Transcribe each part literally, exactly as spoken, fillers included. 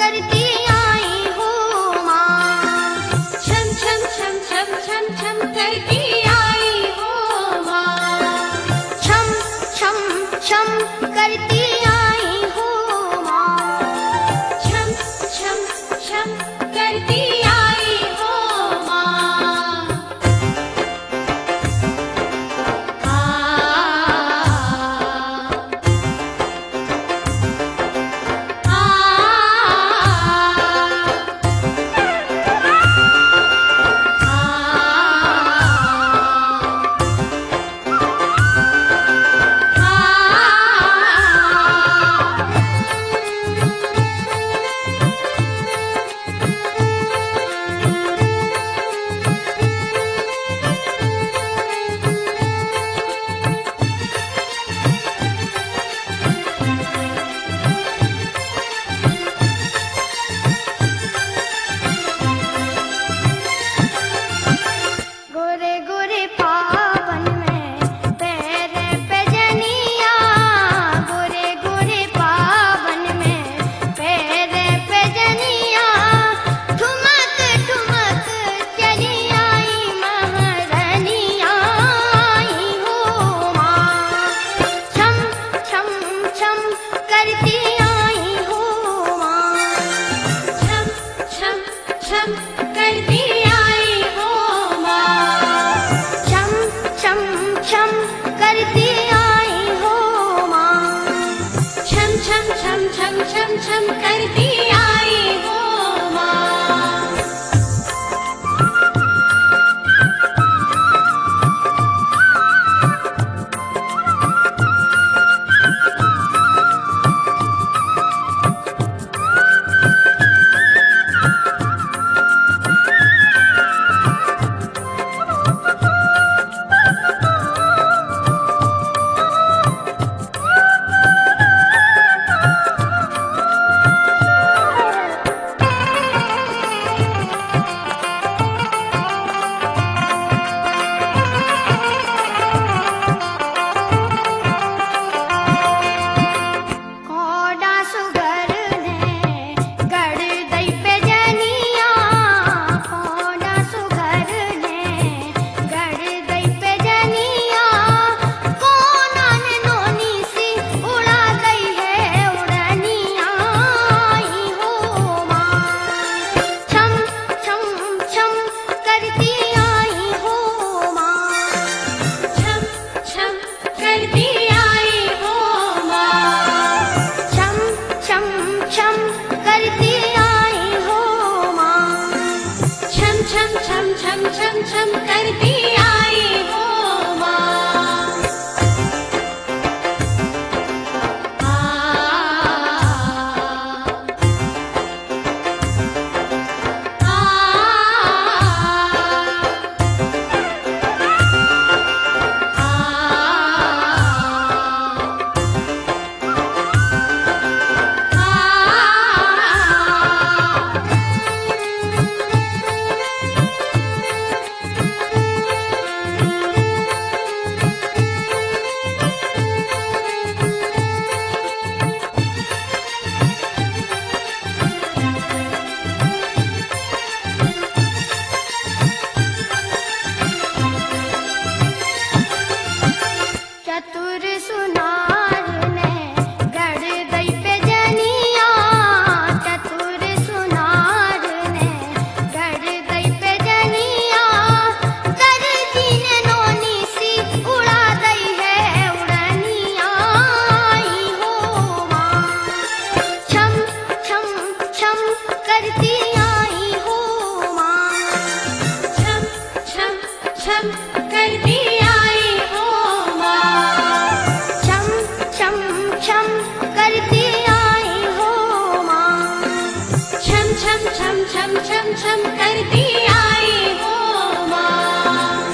करती आई हूँ माँ। छम छम छम छम छम छम करती आई हूँ माँ। छम छम छम करती आई हूँ माँ। छम छम छम करती आई हूँ माँ। गोरे गोरे पावन में पैर पे जनिया। गोरे गोरे पावन में पैर पे जनिया। ठुमक ठुमक चली आई महारानिया आई हूँ माँ। छम छम छम करती आई हूँ माँ। छम छम छम करती आई हूँ माँ। छम छम छम करती आई हूँ माँ। छम छम छम छम छम छम करती आई हूँ माँ। कोडा सुगर ने गड़ दई पे जनिया। कोडा सुगर ने गड़ दई पे जनिया। कोना ने नोनी सी उड़ा गई है उड़निया आई हूँ माँ। छम छम छम करती आई हूँ माँ। छम छम करती आई हूँ माँ। छम छम छम करती आई हूँ माँ। छम छम छम छम छम छम करती आई हूँ माँ। चतुर सुनार ने गड़ दई पे जनिया। चतुर सुनार ने गड़ दई पे जनिया। दर्जी ने नोनी सी उड़ा दई है उड़निया आई हूँ माँ। छम छम छम करती आई हूँ माँ। छम छम छम करती आई हूँ माँ। छम छम छम करती आई हूँ माँ। छम छम छम छम छम छम करती आई हूँ माँ।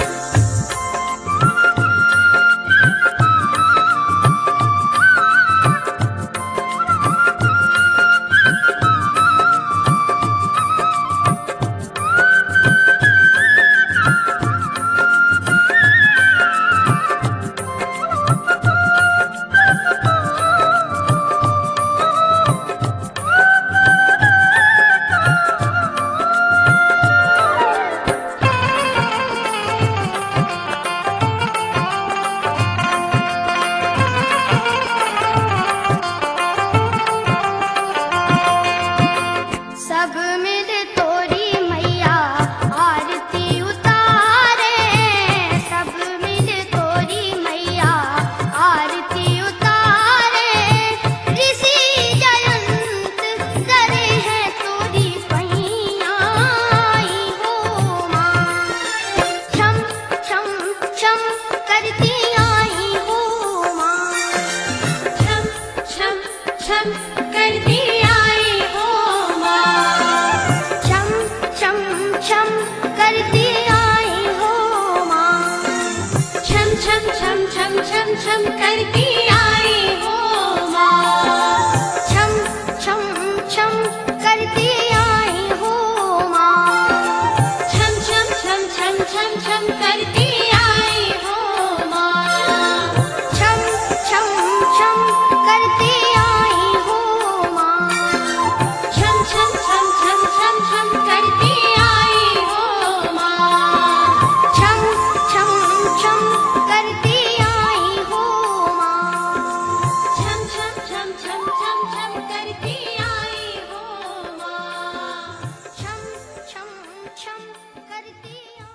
करती आई हो माँ। छम छम छम करती आई हो माँ। छम छम छम छम छम छम करती आई हो माँ। छम छम छम करती आई हो माँ। छम छम छम छम छम छम करती आई हो माँ। छम छम छम करती आई हो माँ। छम छम छम छम छम छम करती आई हो माँ। छम छम छम करती